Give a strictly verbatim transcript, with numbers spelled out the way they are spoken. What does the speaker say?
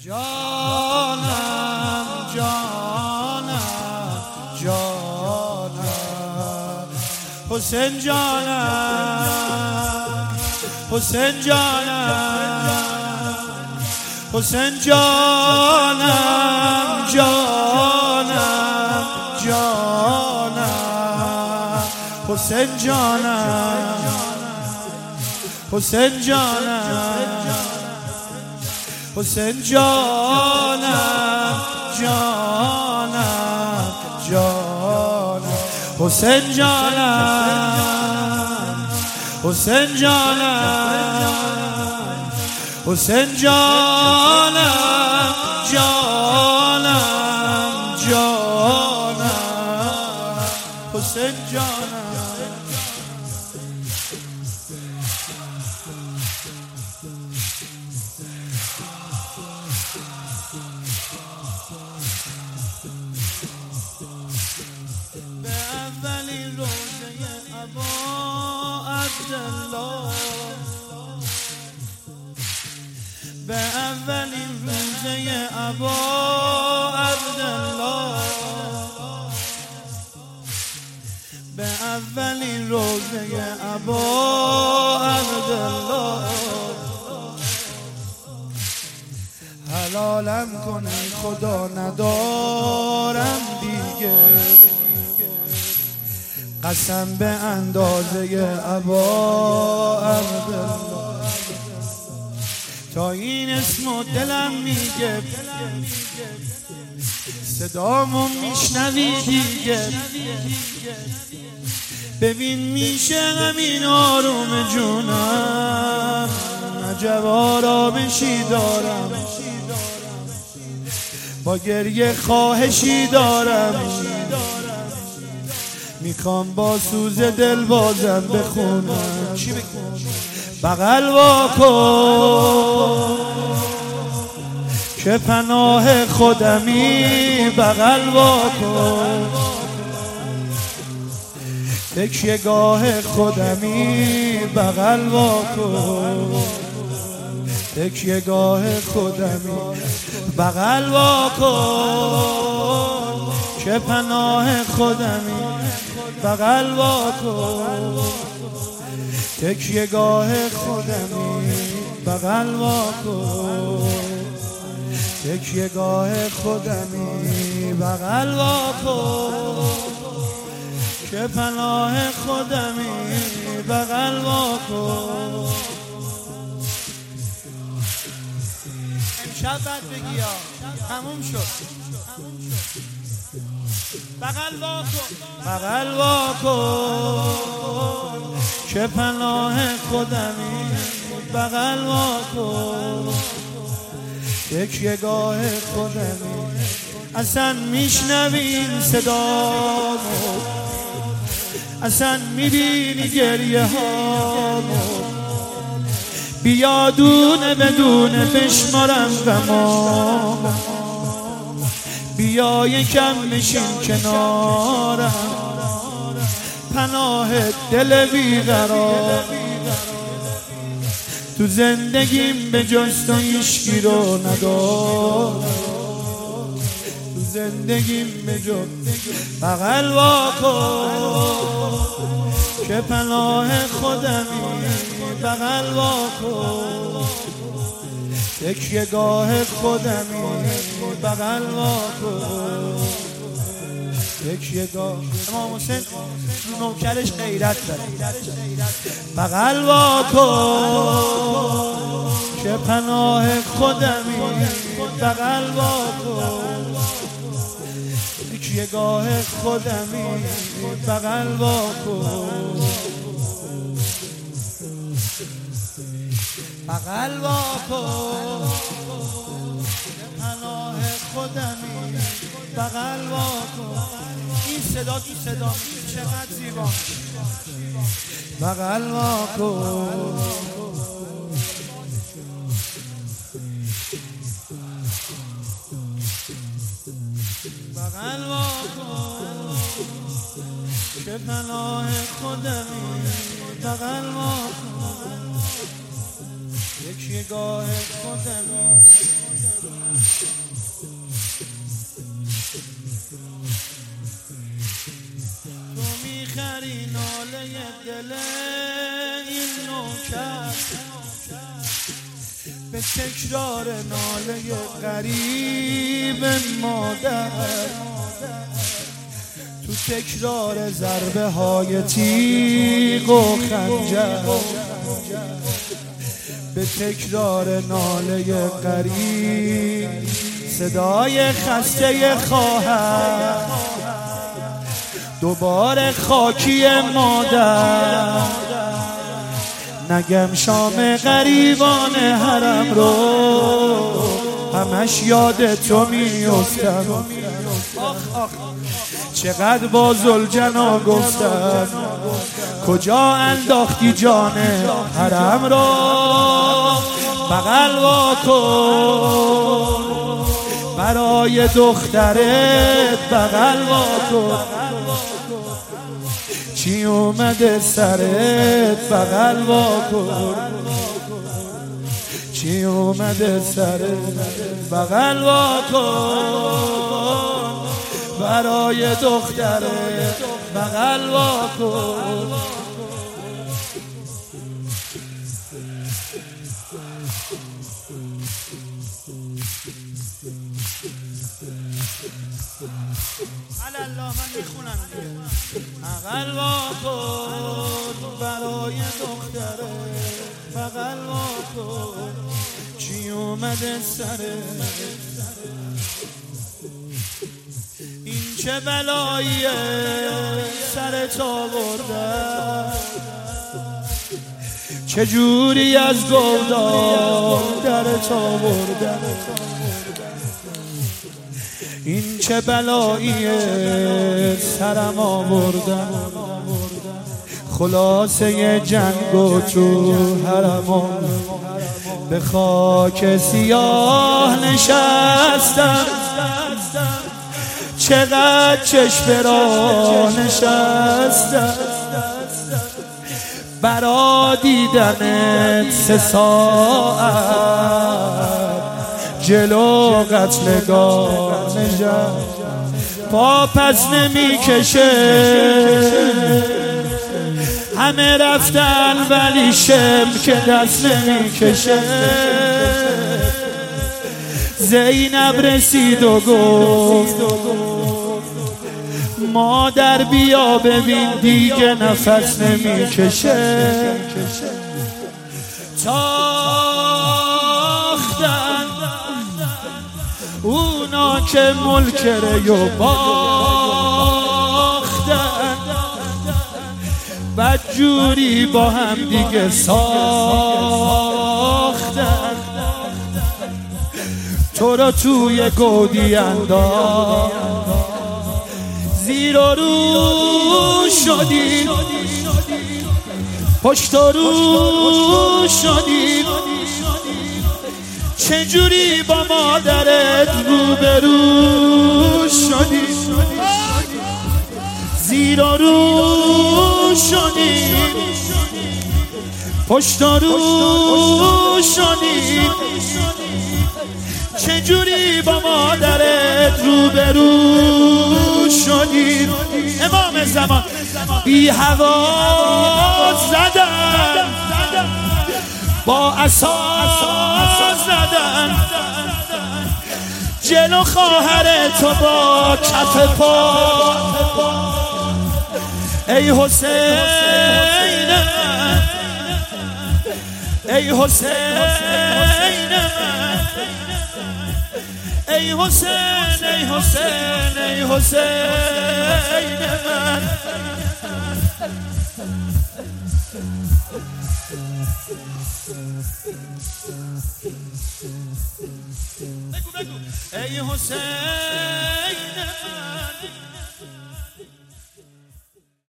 جانم جانم جانم حسین جانم حسین جانم حسین جانم جانم جانم حسین جانم حسین جانم حسین جانم جانم جانم حسین جانم حسین جانم حسین جانم جانم جانم حسین جانم به اولین روزه ابا عبدالله به اولین روزه ابا عبدالله به اولین روزه ابا عبدالله حلالم کنه خدا ندارم دیگه قسم به اندازه ابا عبدالله تا این اسم و دلم میگه صدامو میشنوی دیگه ببین میشه همین آروم جونم عجب آرامشی دارم با گریه خواهشی دارم میخوام با سوز دل بازم بخونم بغل واکن که پناه خودمی بغل واکن تکیه گاه خودمی بغل واکن تکیه گاه خودمی بغل واکن که پناه خودمی بغل واکن تکیه گاه خودمی بغل واکن تکیه گاه خودمی بغل واکن که پناه خودمی بغل واکن امشب بعد بگی یا تموم شد بغل واکن بغل واکن که پناه خودمی بغل واکن تکیه گاه خودمی اصلا میشنوین صدامو اصلا میبینی گریه هامو بیا دونه بدونه بشمارم غما بیا یکم بشین کنارم پناه دل بیقرار تو زندگیم به جز تو هیچکی رو ندارم تو زندگیم به جز بغل واکن که پناه خودمی بغل واکن تکیه گاه خودمی بغل واکن تکیه گاه امام حسین نوکرش غیرت داره بغل واکن که پناه خودمی بغل واکن تکیه گاه خودمی بغل واکن بغل واکن پناه خودمی بغل واکن این صدا تو صدا چقدر زیبا بغل واکن بغل واکن که پناه خودمی بغل واکن یکی گاه خودمی تو میخری ناله دل این نوکر به تکرار ناله غریب مادر، تو تکرار ضربه های تیغ و خنجر، به تکرار ناله غریب صدای خسته خواهر، دوباره خاکی مادر. نگم شام غریبان حرم رو همش یاد تو میافتم، چقدر با ذوالجنا گفتم کجا انداختی جان حرم رو، بغل وا کن برای دخترت، بغل وا کن چی اومده سرت، بغل وا کن چی اومده سرت، بغل وا کن برای دخترت، بغل وا کن. الله من میخونم بغل وا کن برای دختره، بغل وا کن چی اومده سره، این چه بلایی سرت آورده، چجوری از گودال درت آورده، این چه بلایی سرم آوردن، خلاصه جنگ و تو حرمم به خاک سیاه نشستم، چقدر چشم را نشستم برا دیدنت سه ساعت، جلو قتلگاه نشست پا پس نمی کشه، همه رفتن ولی شم که دست نمی کشه. زینب رسید و گفت مادر بیا ببین دیگه نفس نمی کشه، تاختن اونا که ملکره و باختن، بدجوری با هم دیگه ساختن، تو رو توی گودی انداخت، زیر و رو شدی پشت و رو شدی، چجوری با مادرت روبرو شدی، زیر و رو شدی پشت و رو شدی، چجوری با مادرت روبرو شدی. امام زمان بی هوا زدن، با عصا زدن، جلو خواهر تو با کف پا، ای حسین ای حسین ای حسین ای حسین ای حسین من. ای حسین من